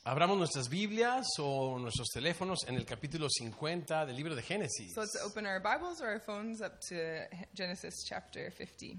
Abramos nuestras Biblias o nuestros teléfonos en el capítulo 50 del libro de Génesis. So let's open our Bibles or our phones up to Genesis chapter 50.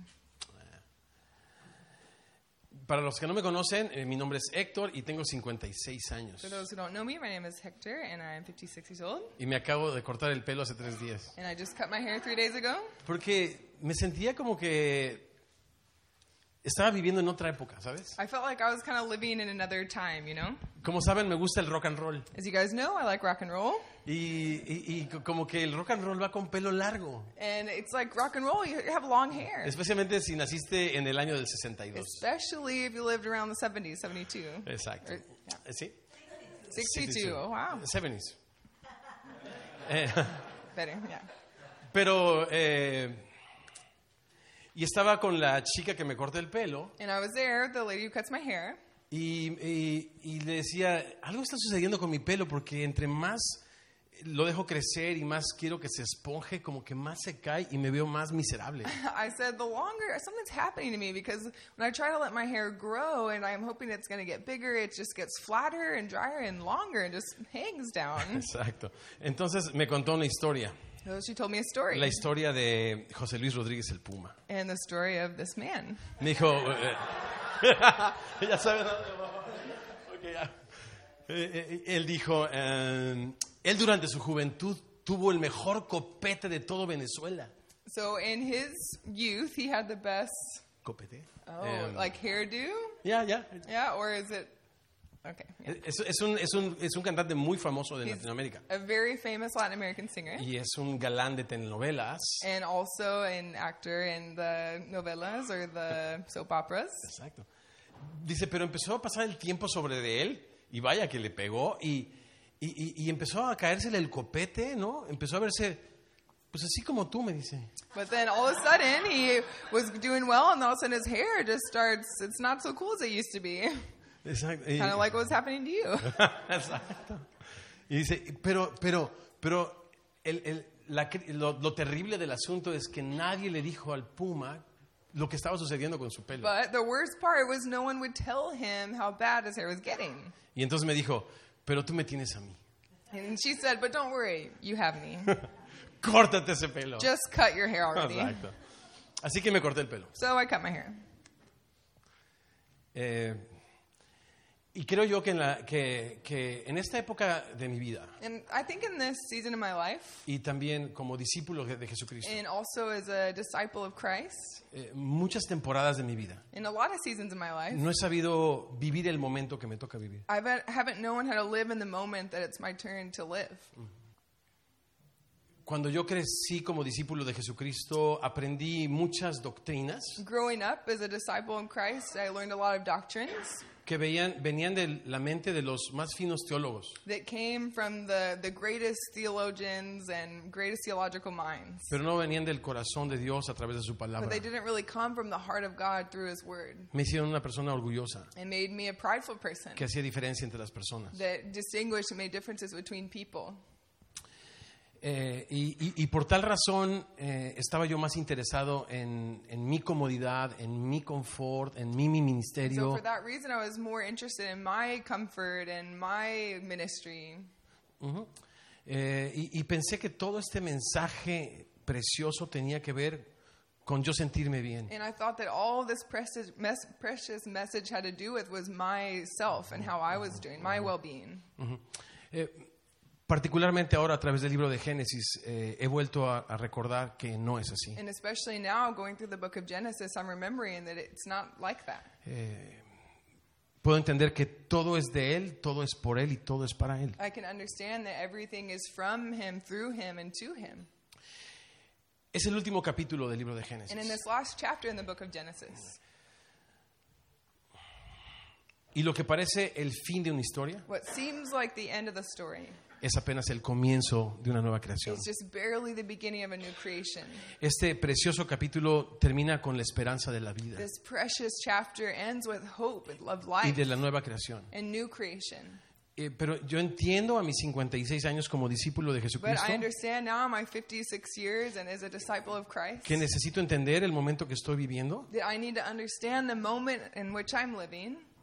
Para los que no me conocen, mi nombre es Héctor y tengo 56 años. For those who don't know me, my name is Hector and I'm 56 years old. Y me acabo de cortar el pelo hace 3 días. And I just cut my hair 3 days ago. Porque me sentía como que estaba viviendo en otra época, ¿sabes? I felt like I was kind of living in another time, you know? Como saben, me gusta el rock and roll. As you guys know, I like rock and roll. Y como que el rock and roll va con pelo largo. And it's like rock and roll, you have long hair. Especialmente si naciste en el año del 62. Especially if you lived around the 70s, 72. Exacto. Or, yeah. ¿Sí? 62, oh wow. 70s. Better, yeah. Pero, y estaba con la chica que me corta el pelo. And I was there, the lady who cuts my hair. Y le decía, algo está sucediendo con mi pelo porque entre más lo dejo crecer y más quiero que se esponje, como que más se cae y me veo más miserable. I said, the longer, something's happening to me because when I try to let my hair grow and I'm hoping it's going to get bigger, it just gets flatter and drier and longer and just hangs down. Exacto. Entonces me contó una historia. So she told me a story. La historia de José Luis Rodríguez el Puma. And the story of this man. Me dijo, ya sabes dónde vamos. Okay, ya. Él dijo, él durante su juventud tuvo el mejor copete de todo Venezuela. So in his youth, he had the best, ¿Copete? like hairdo? Ya. Yeah, or is it? Okay. Yeah. Es un cantante muy famoso de He's Latinoamérica. a very famous Latin American singer. Y es un galán de telenovelas. And also an actor in the novelas or the soap operas. Exacto. Dice, pero empezó a pasar el tiempo sobre de él, y vaya que le pegó, y empezó a caérsele el copete, ¿no? Empezó a verse, pues así como tú, me dice. But then all of a sudden he was doing well, and all of a sudden his hair just starts, it's not so cool as it used to be. Exacto. Kind of like what's happening to you. Exacto. Y dice, pero lo terrible del asunto es que nadie le dijo al Puma lo que estaba sucediendo con su pelo. But the worst part was no one would tell him how bad his hair was getting. Y entonces me dijo, pero tú me tienes a mí. And she said, but don't worry, you have me. Córtate ese pelo. Just cut your hair already. Exacto. Así que me corté el pelo. So I cut my hair. Y creo yo que en esta época de mi vida, And I think in this season of my life, y también como discípulo de Jesucristo, and also as a disciple of Christ, muchas temporadas de mi vida, in a lot of seasons of my life, no he sabido vivir el momento que me toca vivir. I haven't known how to live in the moment that it's my turn to live. Cuando yo crecí como discípulo de Jesucristo, aprendí muchas doctrinas Growing up as a disciple in Christ, I learned a lot of doctrines que venían de la mente de los más finos teólogos, that came from the greatest theologians and greatest theological minds. pero no venían del corazón de Dios a través de su But palabra. they didn't really come from the heart of God through His Word. Me hicieron una persona orgullosa, It made me a prideful person que hacía diferencia entre las personas. that distinguished and made differences between people. Y por tal razón estaba yo más interesado en mi comodidad, en mi confort, en mi So ministerio. for that reason, I was more interested in my comfort and my ministry. Y pensé que todo este mensaje precioso tenía que ver con yo sentirme bien. And I thought that all this precious message had to do with was myself and how I was doing, my well-being. Particularmente ahora a través del libro de Génesis he vuelto a recordar que no es así. And especially now, going through the book of Genesis, I'm remembering that it's not like that. Puedo entender que todo es de Él, todo es por Él y todo es para Él. I can understand that everything is from Him, through Him, and to Him. Es el último capítulo del libro de And in Génesis. this last chapter in the book of Genesis, Y lo que parece el fin de una historia what seems like the end of the story es apenas el comienzo de una nueva creación. is just barely the beginning of a new creation. Este precioso capítulo termina con la esperanza de la vida This precious chapter ends with hope and love y life de la nueva creación. and new creation. Pero yo entiendo a mis 56 años como discípulo de But Jesucristo I understand now in my 56 years and as a disciple of Christ que necesito entender el momento que estoy viviendo that I need to understand the moment in which I'm living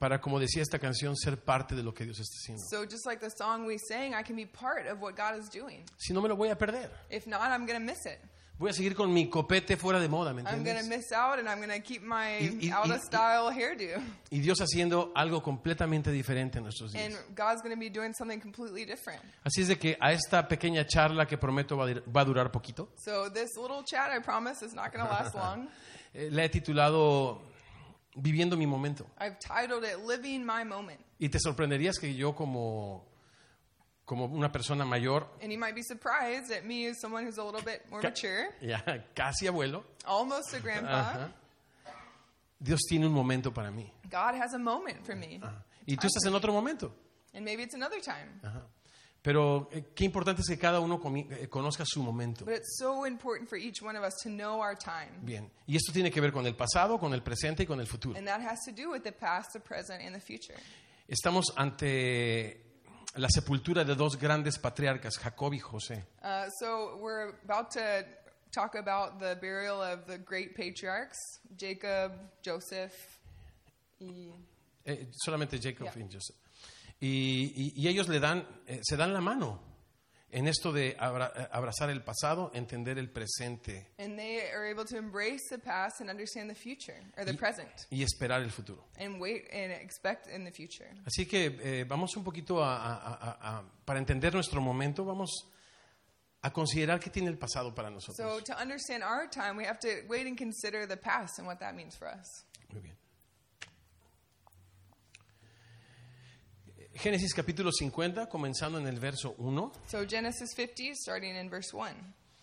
para, como decía esta canción, ser parte de lo que Dios está haciendo. So just like the song we sang, I can be part of what God is doing. Si no, me lo voy a perder. If not, I'm going to miss it. Voy a seguir con mi copete fuera de moda, ¿me I'm going to entiendes? miss out, and I'm going to keep my Y- out-of-style hairdo. Y Dios haciendo algo completamente diferente en nuestros días. And God's going to be doing something completely different. Así es de que a esta pequeña charla que prometo va a durar poquito, So this little chat, I promise, is not going to last long. la he titulado Viviendo mi momento. I've titled it Living My Moment. Y te sorprenderías que yo como una persona mayor, And you might be surprised at me as someone who's a little bit more Ca- mature, ya casi abuelo, almost a grandpa. ajá, Dios tiene un momento para mí. God has a moment for me. Ajá. Y tú estás en otro momento. And maybe it's another time. Ajá. Pero qué importante es que cada uno conozca su momento. But it's so important for each one of us to know our time. Bien. Y esto tiene que ver con el pasado, con el presente y con el futuro. And that has to do with the past, the present, and the future. Estamos ante la sepultura de dos grandes patriarcas, Jacob y José. So we're about to talk about the burial of the great patriarchs, Jacob, Joseph, y Solamente Jacob Yeah. y Joseph. Y ellos se dan la mano en esto de abrazar el pasado, entender el presente and they are able to embrace the past and understand the future, or the present, y esperar el futuro. and wait and expect in the future. Así que vamos un poquito para entender nuestro momento, vamos a considerar qué tiene el pasado para So nosotros. to understand our time, we have to wait and consider the past and what that means for us. Muy bien. Génesis capítulo 50, comenzando en el verso 1. So Genesis 50, starting in verse 1.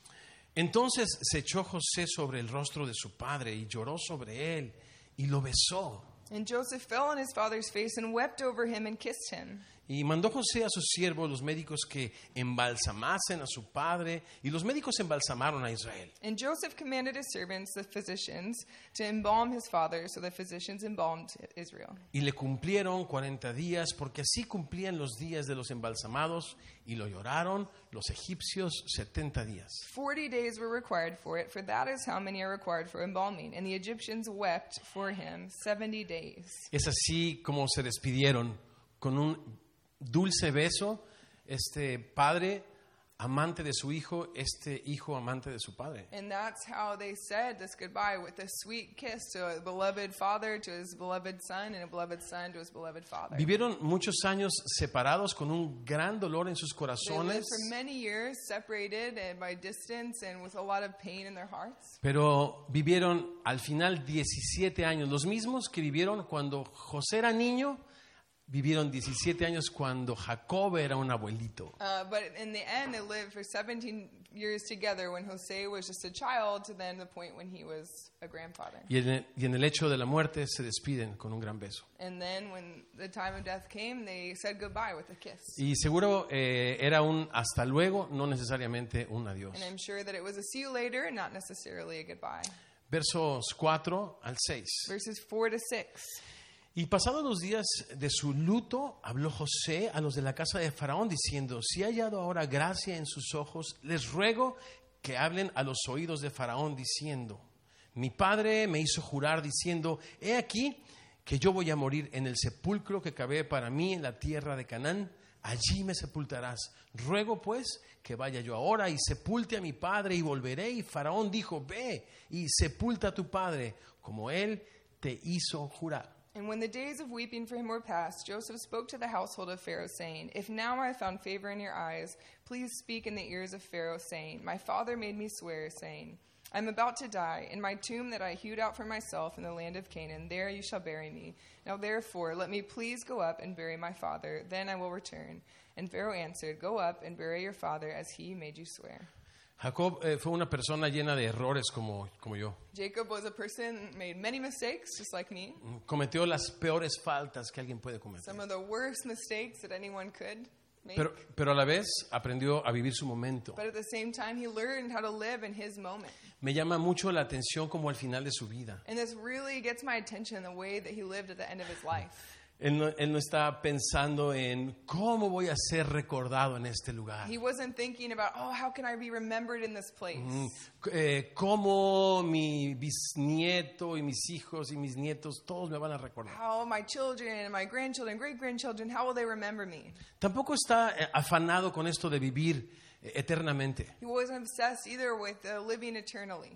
Entonces se echó José sobre el rostro de su padre y lloró sobre él y lo besó. And Joseph fell on his father's face and wept over him and kissed him. Y mandó José a sus siervos, los médicos, que embalsamasen a su padre, y los médicos embalsamaron a Israel. And Joseph commanded his servants, the physicians, to embalm his father. So the physicians embalmed Israel. Y le cumplieron 40 días, porque así cumplían los días de los embalsamados, y lo lloraron los egipcios 70 días. 40 days were required for it, for that is how many are required for embalming. And the Egyptians wept for him 70 days. Es así como se despidieron, con un dulce beso, este padre amante de su hijo, este hijo amante de su padre. And that's how they said this goodbye, with a sweet kiss to a beloved father, to his beloved son, and a beloved son to his beloved father. Vivieron muchos años separados con un gran dolor en sus They corazones, lived for many years separated and by distance and with a lot of pain in their hearts. pero vivieron al final 17 años, los mismos que vivieron cuando José era niño, vivieron 17 años cuando Jacob era un abuelito. But in the end, they lived for 17 years together when Jose was just a child to then the point when he was a grandfather. Y en el hecho de la muerte se despiden con un gran beso. And then when the time of death came, they said goodbye with a kiss. Y seguro era un hasta luego, no necesariamente un adiós. And I'm sure that it was a see you later, not necessarily a goodbye. Versos 4 al 6. Verses 4 to 6. Y pasados los días de su luto, habló José a los de la casa de Faraón diciendo: si he hallado ahora gracia en sus ojos, les ruego que hablen a los oídos de Faraón diciendo: mi padre me hizo jurar diciendo: he aquí que yo voy a morir en el sepulcro que cavé para mí en la tierra de Canaán, allí me sepultarás. Ruego pues que vaya yo ahora y sepulte a mi padre y volveré. Y Faraón dijo: ve y sepulta a tu padre, como él te hizo jurar. And when the days of weeping for him were past, Joseph spoke to the household of Pharaoh, saying, if now I have found favor in your eyes, please speak in the ears of Pharaoh, saying, my father made me swear, saying, I am about to die. In my tomb that I hewed out for myself in the land of Canaan, there you shall bury me. Now therefore, let me please go up and bury my father, then I will return. And Pharaoh answered, go up and bury your father as he made you swear. Jacob fue una persona llena de errores como yo. Jacob was a person, made many mistakes, just like me. Cometió las peores faltas que alguien puede cometer. Some of the worst mistakes that anyone could make. Pero a la vez aprendió a vivir su momento. But at the same time, he learned how to live in his moment. Me llama mucho la atención como al final de su vida. And this really gets my attention, the way that he lived at the end of his life. Él no está pensando en cómo voy a ser recordado en este lugar. He wasn't thinking about, oh, how can I be remembered in this place? Cómo mi bisnieto y mis hijos y mis nietos, todos me van a recordar. How my children and my grandchildren, great-grandchildren, how will they remember me? Tampoco está afanado con esto de vivir eternamente. He wasn't obsessed either with living eternally.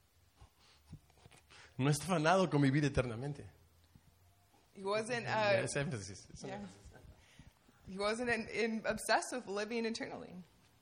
No está afanado con vivir eternamente. He wasn't, Ese énfasis. yeah. He wasn't obsessed with living eternally.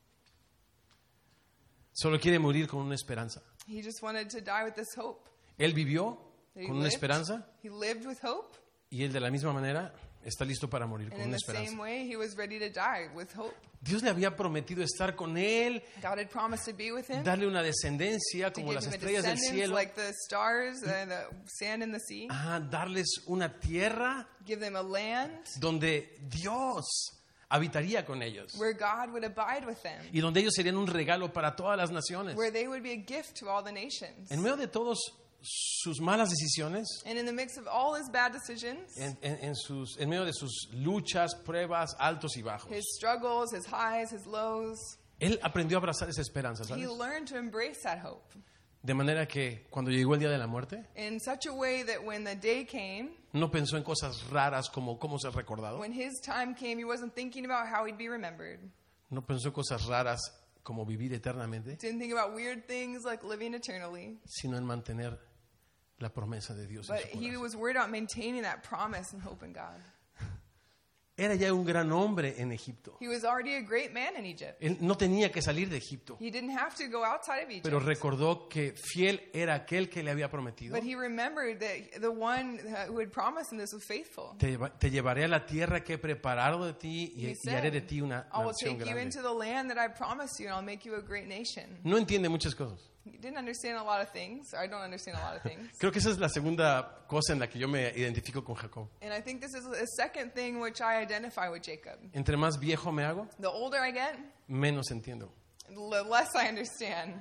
Solo quiere morir con una esperanza. He just wanted to die with this hope. Él vivió He con una lived. esperanza He lived with hope. y él de la misma manera está listo para morir And con in una the same esperanza. way, he was ready to die with hope. Dios le había prometido estar con él, God had promised to be with him, darle una descendencia to como give las him a estrellas del descendants cielo, like the stars and the sand in the sea, darles una tierra give them a land donde Dios habitaría con ellos where God would abide with them, y donde ellos serían un regalo para todas las naciones. where they would be a gift to all the nations. En medio de todos sus malas decisiones, And in the mix of all his bad decisions, en medio de sus luchas, pruebas, altos y bajos, his struggles, his highs, his lows, él aprendió a abrazar esa esperanza, he ¿sabes? learned to embrace that hope De manera que cuando llegó el día de la muerte, in such a way that when the day came, no pensó en cosas raras como cómo ser recordado, when his time came, he wasn't thinking about how he'd be remembered. no pensó en cosas raras como vivir eternamente, Didn't think about weird things like living eternally, sino en mantener la promesa de Dios en but su he corazón. was worried about maintaining that promise and hope in God. Era ya un gran hombre en Egipto. He was already a great man in Egypt. Él no tenía que salir de Egipto, He didn't have to go outside of Egypt. pero recordó que fiel era aquel que le había prometido. But he remembered that the one who had promised him this was faithful. Te llevaré a la tierra que he preparado de ti He y haré de said, ti una I will nación take you grande. into the land that I promised you, and I'll make you a great nation. No entiende muchas cosas. He didn't understand a lot of things. I don't understand a lot of things. Creo que esa es la segunda cosa en la que yo me identifico con Jacob. And I think this is a second thing which I identify with Jacob. Entre más viejo me hago, The older I get, menos entiendo. the less I understand.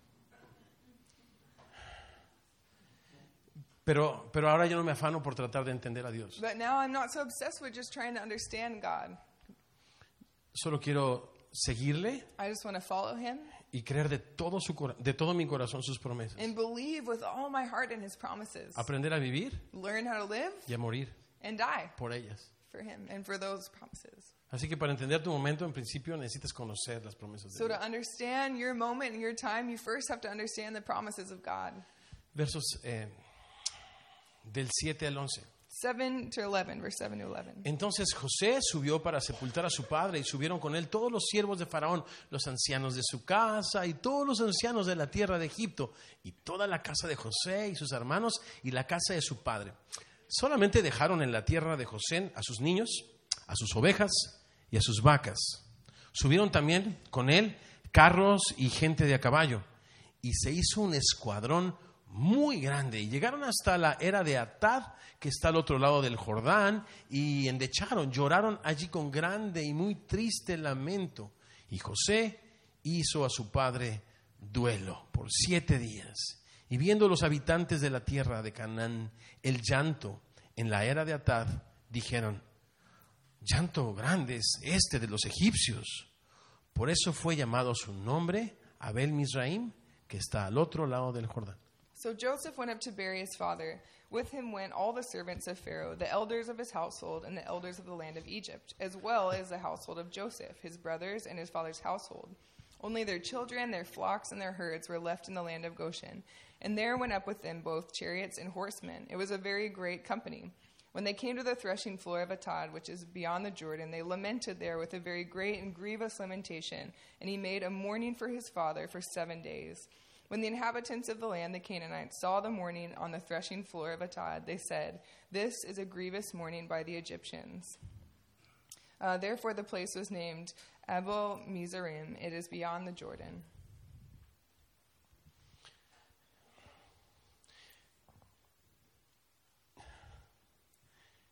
Pero ahora yo no me afano por tratar de entender a Dios. But now I'm not so obsessed with just trying to understand God. Solo quiero seguirle I just want to follow him y creer de todo mi corazón sus promesas. and believe with all my heart in his promises. Aprender a vivir Learn how to live y a morir and die por ellas. for him and for those promises. Así que para entender tu momento, en principio necesitas conocer las promesas de So Dios. to understand your moment and your time, you first have to understand the promises of God. Versos del 7 al 11. 7 to 11, verse 7 to 11. Entonces José subió para sepultar a su padre y subieron con él todos los siervos de Faraón, los ancianos de su casa y todos los ancianos de la tierra de Egipto y toda la casa de José y sus hermanos y la casa de su padre. Solamente dejaron en la tierra de José a sus niños, a sus ovejas y a sus vacas. Subieron también con él carros y gente de a caballo y se hizo un escuadrón muy grande y llegaron hasta la era de Atad, que está al otro lado del Jordán, y endecharon, lloraron allí con grande y muy triste lamento. Y José hizo a su padre duelo por 7 días. Y viendo los habitantes de la tierra de Canaán el llanto en la era de Atad, dijeron: llanto grande es este de los egipcios. Por eso fue llamado su nombre Abel Mizraim, que está al otro lado del Jordán. So Joseph went up to bury his father. With him went all the servants of Pharaoh, the elders of his household, and the elders of the land of Egypt, as well as the household of Joseph, his brothers, and his father's household. Only their children, their flocks, and their herds were left in the land of Goshen. And there went up with them both chariots and horsemen. It was a very great company. When they came to the threshing floor of Atad, which is beyond the Jordan, they lamented there with a very great and grievous lamentation. And he made a mourning for his father for 7 days. When the inhabitants of the land, the Canaanites, saw the mourning on the threshing floor of Atad, they said, "This is a grievous mourning by the Egyptians." Therefore the place was named Abel Mizraim. It is beyond the Jordan.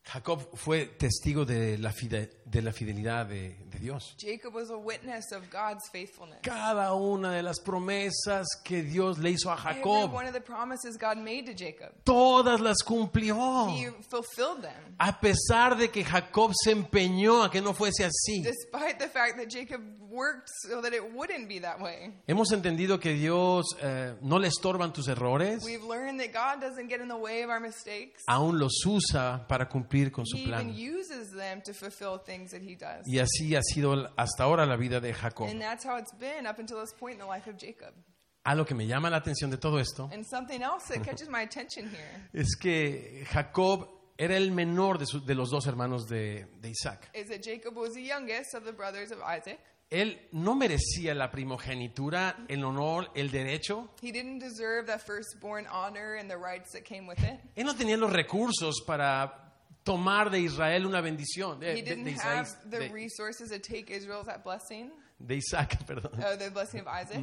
Jacob fue testigo de la fidelidad de Dios. Jacob was a witness of God's faithfulness. Cada una de las promesas que Dios le hizo a Every Jacob, one of the promises God made to Jacob, todas las cumplió. he fulfilled them. A pesar de que Jacob se empeñó a que no fuese así. Despite the fact that Jacob worked so that it wouldn't be that way. Hemos entendido que Dios no le estorban tus errores, We've learned that God doesn't get in the way of our mistakes. aún los usa para cumplir con su He even plan. uses them to fulfill things that he does. Y así ha sido hasta ahora la vida de Jacob. And that's how it's been up until this point in the life of Jacob. Algo que me llama la atención de todo esto And something else that catches my attention here es que Jacob era el menor de los dos hermanos de Isaac. is that Jacob was the youngest of the brothers of Isaac. Él no merecía la primogenitura, el honor, el derecho. He didn't deserve that firstborn honor and the rights that came with it. Él no tenía los recursos para tomar de Israel una bendición. He didn't have the resources to take Israel's that blessing, De Isaac, perdón. the blessing of Isaac.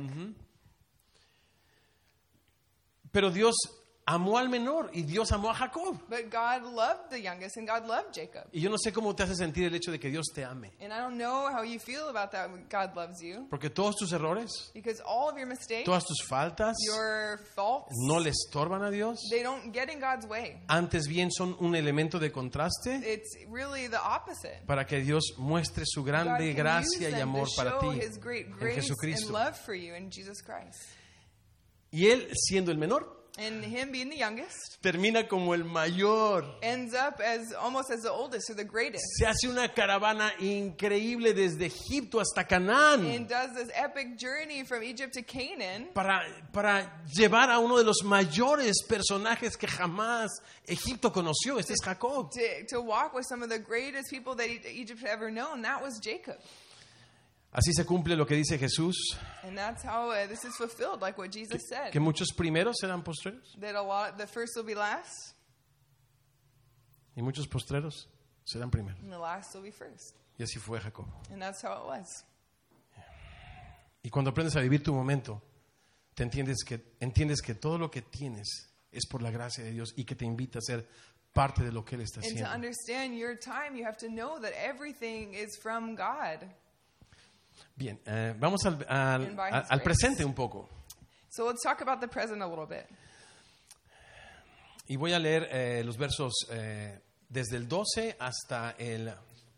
Pero Dios amó al menor y Dios amó a Jacob. But God loved the youngest and God loved Jacob. Y yo no sé cómo te hace sentir el hecho de que Dios te ame. And I don't know how you feel about that when God loves you. Porque todos tus errores, Because all of your mistakes, todas tus faltas, your faults, no le estorban a Dios. they don't get in God's way. Antes bien son un elemento de contraste It's really the opposite. para que Dios muestre su God grande can gracia use y them amor to para show ti His great en grace and Jesucristo. love for you in Jesus Christ. Y él, siendo el menor, And him being the youngest termina como el mayor. ends up as almost as the oldest or the greatest. Se hace una caravana increíble desde Egipto hasta Canaán And does this epic journey from Egypt to Canaan para llevar a uno de los mayores personajes que jamás Egipto conoció. Este es Jacob. to walk with some of the greatest people that Egypt had ever known. That was Jacob. Así se cumple lo que dice Jesús, And that's how this is fulfilled, like what Jesus said. que muchos primeros serán postreros That the first will be last y muchos postreros serán primeros. and the last will be first. Y así fue Jacob. And that's how it was. Y cuando aprendes a vivir tu momento, te entiendes que todo lo que tienes es por la gracia de Dios y que te invita a ser parte de lo que Él está And to haciendo. understand your time, you have to know that everything is from God. Bien, vamos al presente un poco. So let's talk about the present a little bit. Y voy a leer los versos desde el 12 hasta el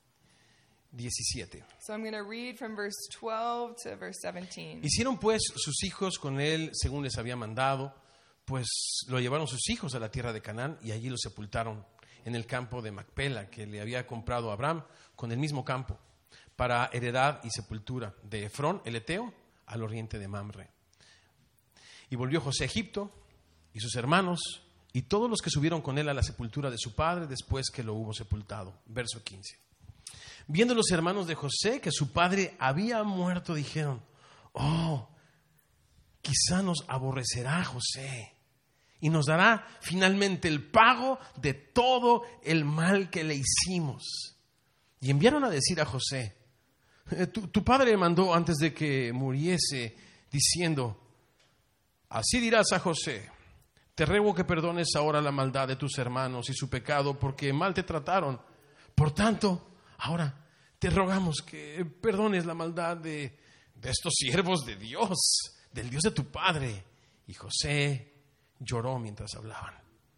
17. So I'm going to read from verse 12 to verse 17. Hicieron pues sus hijos con él según les había mandado, pues lo llevaron sus hijos a la tierra de Canaán y allí lo sepultaron en el campo de Macpela que le había comprado Abraham con el mismo campo para heredad y sepultura de Efrón el Eteo al oriente de Mamre. Y volvió José a Egipto y sus hermanos y todos los que subieron con él a la sepultura de su padre después que lo hubo sepultado. Verso 15. Viendo los hermanos de José que su padre había muerto, dijeron: oh, quizá nos aborrecerá José y nos dará finalmente el pago de todo el mal que le hicimos. Y enviaron a decir a José: tu padre mandó antes de que muriese, diciendo: así dirás a José, te ruego que perdones ahora la maldad de tus hermanos y su pecado, porque mal te trataron. Por tanto, ahora te rogamos que perdones la maldad de estos siervos de Dios, del Dios de tu padre. Y José lloró mientras hablaban.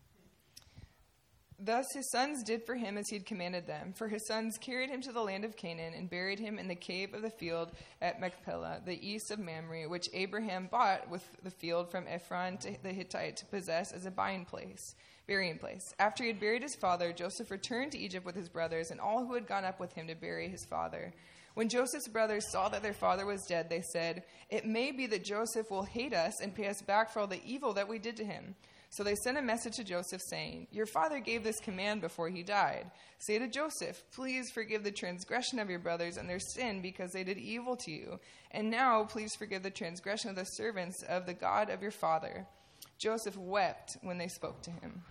Thus his sons did for him as he had commanded them. For his sons carried him to the land of Canaan and buried him in the cave of the field at Machpelah, the east of Mamre, which Abraham bought with the field from Ephron the Hittite to possess as a burying place. After he had buried his father, Joseph returned to Egypt with his brothers and all who had gone up with him to bury his father. When Joseph's brothers saw that their father was dead, they said, "It may be that Joseph will hate us and pay us back for all the evil that we did to him." So they sent a message to Joseph saying, "Your father gave this command before he died. Say to Joseph, please forgive the transgression of your brothers and their sin because they did evil to you. And now please forgive the transgression of the servants of the God of your father." Joseph wept when they spoke to him.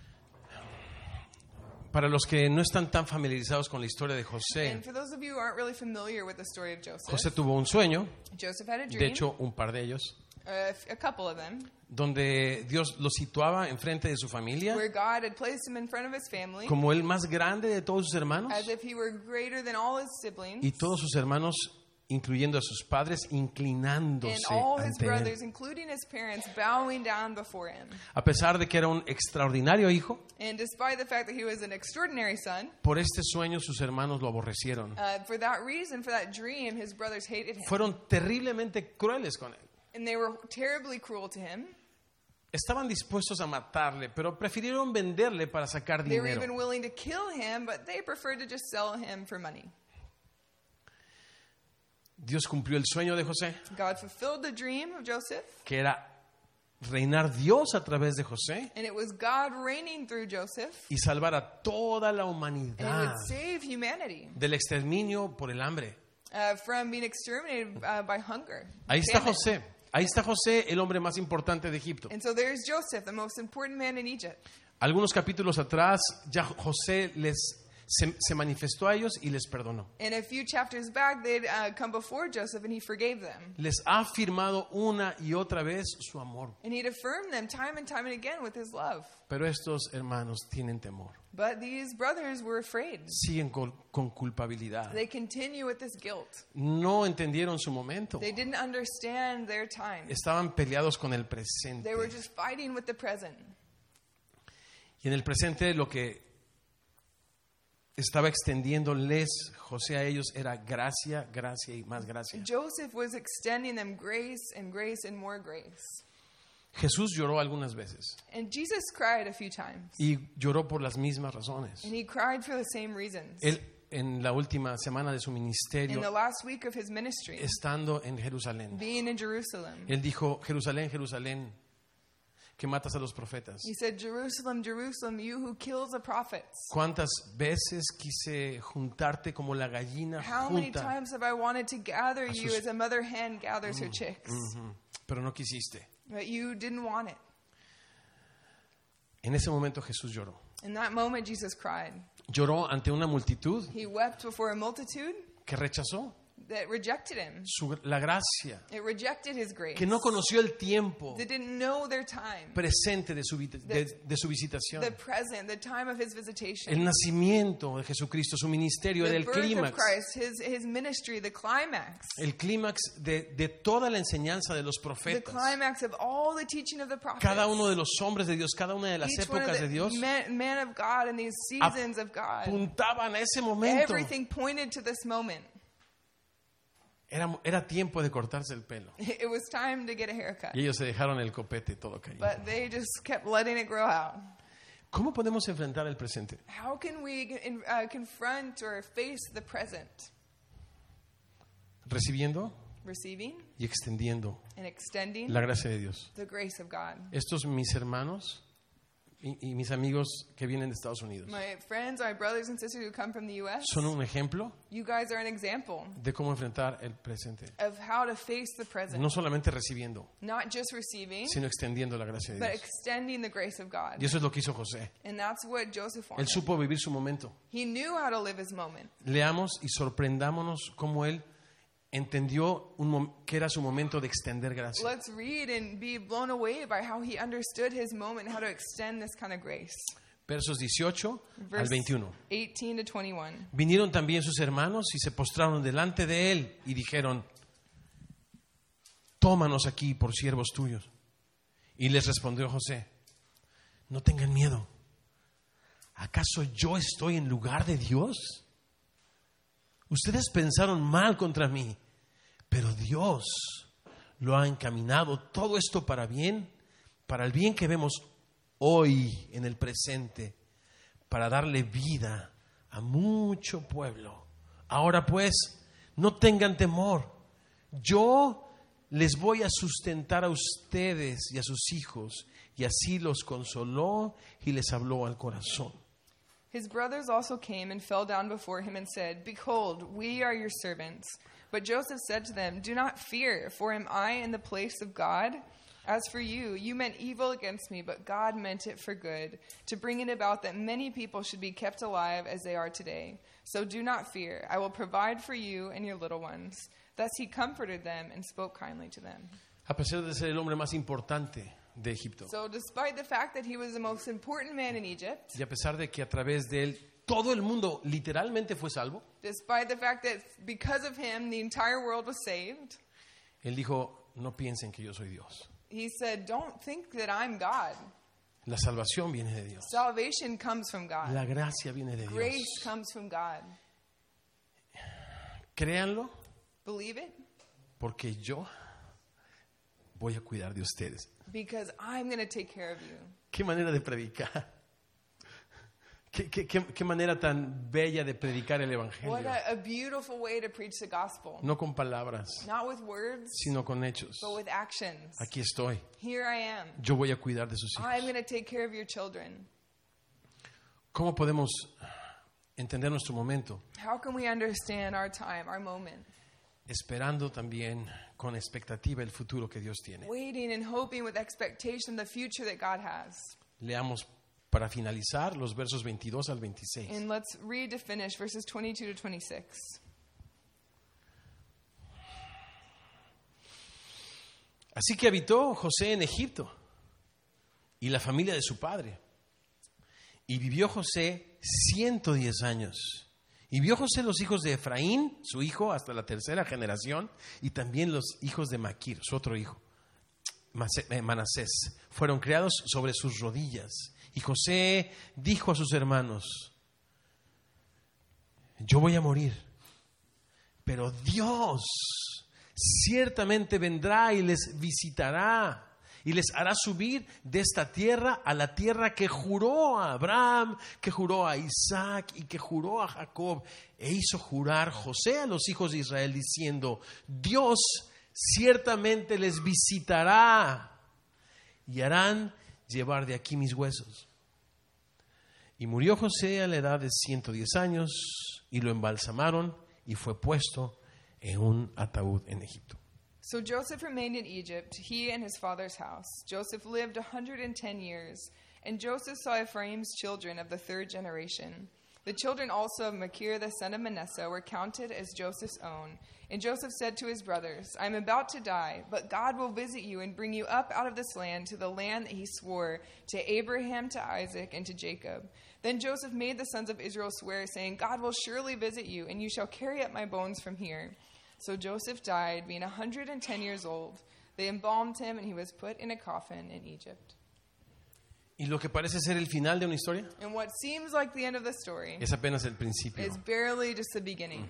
Para los que no están tan familiarizados con la historia de José, And for those of you who aren't really familiar with the story of Joseph, José tuvo un sueño, Joseph had a de dream. hecho un par de ellos, A couple of them, donde Dios lo situaba enfrente de su familia, where God had placed him in front of his family, como el más grande de todos sus hermanos, as if he were greater than all his siblings, y todos sus hermanos, incluyendo a sus padres, and inclinándose all his ante él. brothers, including his parents, bowing down before him. A pesar de que era un extraordinario hijo, And despite the fact that he was an extraordinary son, por este sueño sus hermanos lo aborrecieron. for that reason, for that dream, his brothers hated him. Fueron terriblemente crueles con él. And they were terribly cruel to him. Estaban dispuestos a matarle, pero prefirieron venderle para sacar They were dinero. even willing to kill him, but they preferred to just sell him for money. Dios cumplió el sueño de José, God fulfilled the dream of Joseph, que era reinar Dios a través de José and it was God reigning through Joseph, y salvar a toda la and it humanidad would save humanity del exterminio por el hambre. from being exterminated by hunger. Ahí está famine. José. Ahí está José, el hombre más importante de Egipto. And so there's Joseph, the most important man in Egypt. Algunos capítulos atrás ya José se manifestó a ellos y les perdonó. And a few chapters back, they'd come before Joseph, and he forgave them. Les ha afirmado una y otra vez su amor. And he'd affirmed them time and time and again with his love. Pero estos hermanos tienen temor. But these brothers were afraid. Siguen con culpabilidad. They continue with this guilt. No entendieron su momento. They didn't understand their time. Estaban peleados con el presente. They were just fighting with the present. Y en el presente lo que estaba extendiéndoles José a ellos era gracia, gracia y más gracia. Joseph was extending them grace and grace and more grace. Jesús lloró algunas veces And Jesus cried a few times. y lloró por las mismas razones. And he cried for the same reasons. Él, en la última semana de su In the ministerio, last week of his ministry, estando en Jerusalén, being in Jerusalem, él dijo: Jerusalén, Jerusalén, que matas a los profetas. he said, Jerusalem, Jerusalem, you who kills the prophets. ¿Cuántas veces quise juntarte como la gallina How many junta? times have I wanted to gather you sus- as a mother hen gathers her chicks? Ujú, pero no quisiste. But you didn't want it. En ese momento Jesús lloró. In that moment, Jesus cried. Lloró ante una multitud He wept before a multitude que rechazó that rejected him. la gracia, It rejected his grace. que no conoció el tiempo They didn't know their time. presente de su visitación. The present, the time of his visitation. El nacimiento de Jesucristo, su ministerio era The el birth of clímax. Christ, his ministry, the climax. El clímax de toda la enseñanza de los The profetas. climax of all the teaching of the prophets. Cada uno de los hombres de Dios, cada una de las Each one épocas of de the Dios men of God in these seasons of God. apuntaban a ese momento. Everything pointed to this moment. Era tiempo de cortarse el pelo. It was time to get a haircut. Y ellos se dejaron el copete y todo cayó. But they just kept letting it grow out. ¿Cómo podemos enfrentar el presente? How can we confront or face the present? Recibiendo Receiving y extendiendo and extending la gracia de Dios. the grace of God. Estos mis hermanos y mis amigos que vienen de Estados Unidos My friends, my brothers and sisters who come from the U.S., son un ejemplo you guys are an example de cómo enfrentar el presente. of how to face the present. No solamente recibiendo, Not just receiving, sino extendiendo la gracia de but Dios. extending the grace of God. Y eso es lo que hizo José. And that's what Joseph Él wanted. supo vivir su momento. He knew how to live his moment. Leamos y sorprendámonos cómo él entendió que era su momento de extender gracia. Let's read and be blown away by how he understood his moment, how to extend this kind of grace. Versos 18 al Verse 21. 18 to 21. Vinieron también sus hermanos y se postraron delante de él y dijeron: tómanos aquí por siervos tuyos. Y les respondió José: no tengan miedo. ¿Acaso yo estoy en lugar de Dios? Ustedes pensaron mal contra mí, pero Dios lo ha encaminado todo esto para bien, para el bien que vemos hoy en el presente, para darle vida a mucho pueblo. Ahora pues, no tengan temor. Yo les voy a sustentar a ustedes y a sus hijos. Y así los consoló y les habló al corazón. His brothers also came and fell down before him and said, Behold, we are your servants. But Joseph said to them, Do not fear, for am I in the place of God? As for you, you meant evil against me, but God meant it for good, to bring it about that many people should be kept alive as they are today. So do not fear. I will provide for you and your little ones. Thus he comforted them and spoke kindly to them. A pesar de ser el hombre más importante de Egipto. So despite the fact that he was the most important man in Egypt, Y a pesar de que a través de él todo el mundo literalmente fue salvo, despite the fact that because of him the entire world was saved, él dijo, no piensen que yo soy Dios. he said, don't think that I'm God. La salvación viene de Dios. Salvation comes from God. La gracia viene de Dios. Grace comes from God. Créanlo, Believe it, porque yo voy a cuidar de ustedes. because I'm going to take care of you. Qué manera de predicar. Qué manera tan bella de predicar el What Evangelio. a beautiful way to preach the gospel. No con palabras, Not with words, sino con hechos. but with actions. Aquí estoy. Here I am. Yo voy a cuidar de sus I'm hijos. going to take care of your children. ¿Cómo podemos entender nuestro momento? How can we understand our time, our moment? Esperando también con expectativa el futuro que Dios tiene. Waiting and hoping with expectation the future that God has. Leamos para finalizar los versos 22 al 26. And let's read to finish verses 22 to 26. Así que habitó José en Egipto y la familia de su padre. Y vivió José 110 años. Y vio José los hijos de Efraín, su hijo, hasta la tercera generación, y también los hijos de Maquir, su otro hijo, Manasés. Fueron criados sobre sus rodillas. Y José dijo a sus hermanos, yo voy a morir, pero Dios ciertamente vendrá y les visitará y les hará subir de esta tierra a la tierra que juró a Abraham, que juró a Isaac y que juró a Jacob. E hizo jurar José a los hijos de Israel diciendo, Dios ciertamente les visitará y harán llevar de aquí mis huesos. Y murió José a la edad de 110 años y lo embalsamaron y fue puesto en un ataúd en Egipto. So Joseph remained in Egypt, he and his father's house. Joseph lived 110 years, and Joseph saw Ephraim's children of the third generation. The children also of Machir the son of Manasseh were counted as Joseph's own. And Joseph said to his brothers, I am about to die, but God will visit you and bring you up out of this land to the land that he swore to Abraham, to Isaac, and to Jacob. Then Joseph made the sons of Israel swear, saying, God will surely visit you, and you shall carry up my bones from here. So Joseph died, being 110 years old. They embalmed him, and he was put in a coffin in Egypt. Y lo que parece ser el final de una historia And what seems like the end of the story es apenas el principio. is barely just the beginning.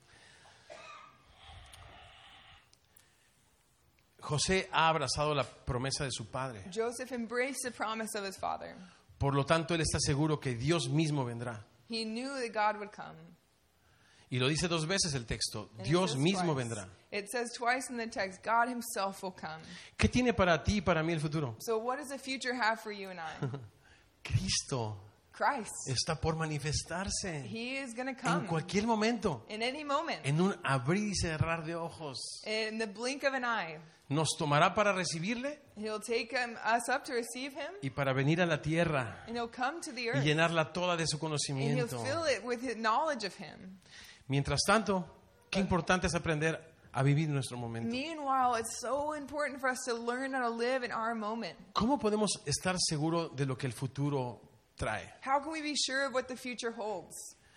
José ha abrazado la promesa de su padre. Joseph embraced the promise of his father. Por lo tanto, él está seguro que Dios mismo vendrá. He knew that God would come. Y lo dice dos veces el texto, And it Dios says mismo twice. vendrá. It says twice in the text, God himself will come. ¿Qué tiene para ti y para mí el futuro? So what does the future have for you and I? Cristo Christ. está por manifestarse He is going to en come cualquier momento, in any moment, en un abrir y cerrar de ojos. in the blink of an eye. Nos tomará para recibirle He'll take us up to receive him, y para venir a la tierra and he'll come to the y earth, llenarla toda de su and he'll conocimiento. fill it with his knowledge of him. Mientras tanto, qué importante es aprender a vivir nuestro momento. Meanwhile, it's so important for us to learn how to live in our moment. ¿Cómo podemos estar seguros de lo que el futuro trae? How can we be sure of what the future holds?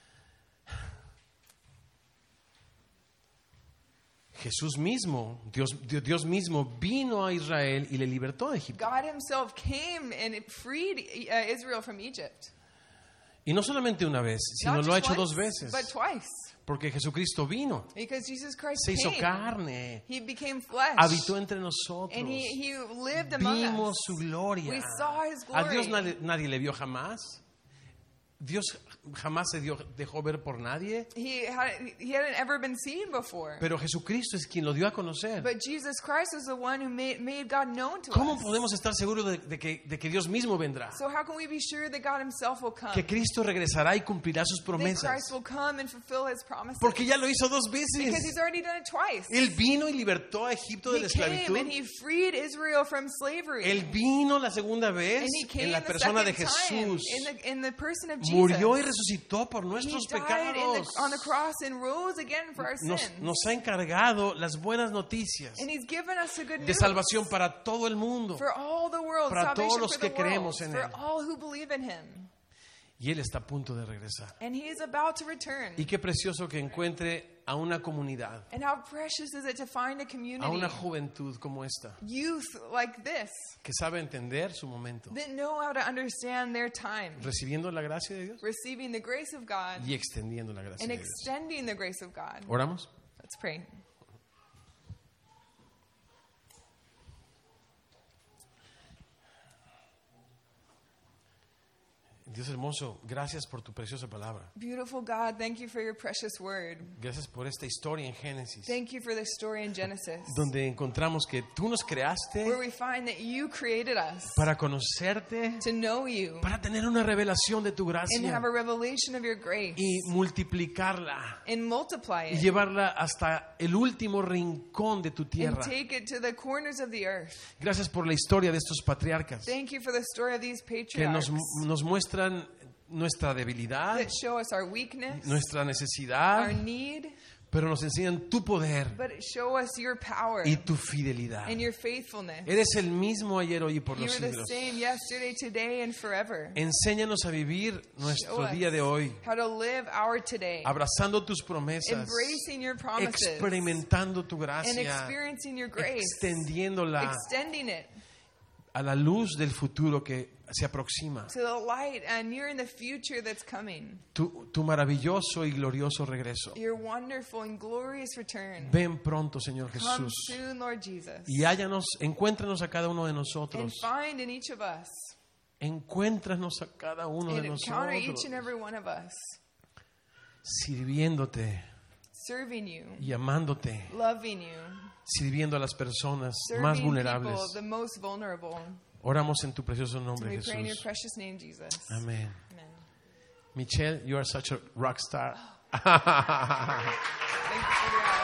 Jesús mismo, Dios mismo vino a Israel y le libertó de Egipto. God himself came and it freed Israel from Egypt. Y no solamente una vez, sino Not lo ha just hecho once, dos veces. but twice. Porque Jesucristo vino, Because Jesus Christ se hizo came. carne, He became flesh. habitó entre nosotros. And he lived among Vimos us. su gloria. We saw his A glory. Dios nadie le vio jamás. Dios jamás se dejó ver por nadie. He hadn't ever been seen before. Pero Jesucristo es quien lo dio a conocer. But Jesus Christ is the one who made God known to ¿Cómo us. podemos estar seguros de que Dios mismo vendrá? So how can we be sure that God himself will come? Que Cristo regresará y cumplirá sus That promesas. Christ will come and fulfill his promises. Porque ya lo hizo dos Because veces. he's already done it twice. Él vino y libertó a Egipto de He la came esclavitud. and he freed Israel from slavery. Él vino la segunda vez And he came en la the persona de second time Jesús. in the person of Y murió y Jesus. resucitó por He nuestros died pecados. on the cross and rose again for our sins. Nos ha encargado las buenas noticias And He's given us the good de news salvación para todo el mundo. for all the world, para salvation todos los for que the world, creemos en for Él. all who believe in Him. Y Él está a punto de regresar. And He is about to return. Y qué precioso que encuentre a una comunidad, And how precious is it to find a a community, una juventud como esta, youth like this, que sabe entender su momento, that know how to understand their time, recibiendo la gracia de Dios receiving the grace of God y extendiendo la gracia and de Dios. extending the grace of God. ¿Oramos? Let's pray. Dios hermoso, gracias por tu preciosa palabra. Beautiful God, thank you for your precious word. Gracias por esta historia en Génesis, Thank you for this story in Genesis, donde encontramos que tú nos creaste where we find that you created us para conocerte, to know you para tener una revelación de tu and gracia have a revelation of your grace y multiplicarla and multiply y it llevarla hasta el último rincón de tu and tierra. take it to the corners of the earth. Gracias por la historia de estos patriarcas Thank you for the story of these que patriarchs nos muestran nuestra debilidad, that show us our weakness, nuestra our necesidad, need, pero nos enseñan tu poder but show us your power y tu fidelidad. and your faithfulness. Eres el mismo ayer, hoy y por You los are the siglos. same yesterday, today, and forever. Enséñanos a vivir Show nuestro us día de hoy, how to live our today, abrazando tus promesas, embracing your promises, experimentando tu and gracia, experiencing your grace, extendiéndola extending it a la luz del futuro que se aproxima. to the light and nearing the future that's coming. Tu maravilloso y glorioso regreso. Your wonderful and glorious return. Ven pronto, Señor Come Jesús. soon, Lord Jesus. Y encuéntranos a cada uno de And nosotros. find in each of us Encuéntranos a cada uno de and encounter each nosotros and every one of us sirviéndote serving you, y amándote, loving you, sirviendo a las personas más serving vulnerables. people, the most vulnerable. Oramos en tu precioso nombre, We pray in your Jesús. precious name, Jesus. Amén. Amen. Michelle, you are such a rock star. Thank you for the